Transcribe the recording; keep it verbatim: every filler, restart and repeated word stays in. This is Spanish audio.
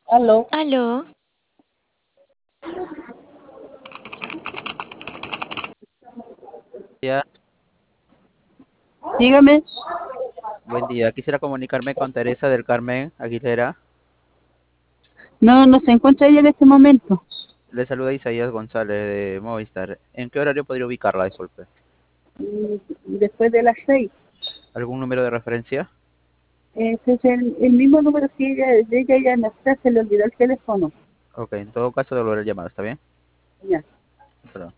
Aló. Aló, Día, Dígame. buen día. Quisiera comunicarme con Teresa del Carmen Aguilera. No, no se encuentra ella en este momento. Le saluda Isaías González de Movistar. ¿En qué horario podría ubicarla? Disculpe. Mm, Después de las seis. ¿Algún número de referencia? Ese es el, el mismo número que ella, de ella ya no está, se le olvidó el teléfono. Ok, en todo caso devolver el llamado, ¿está bien? Ya. Perdón.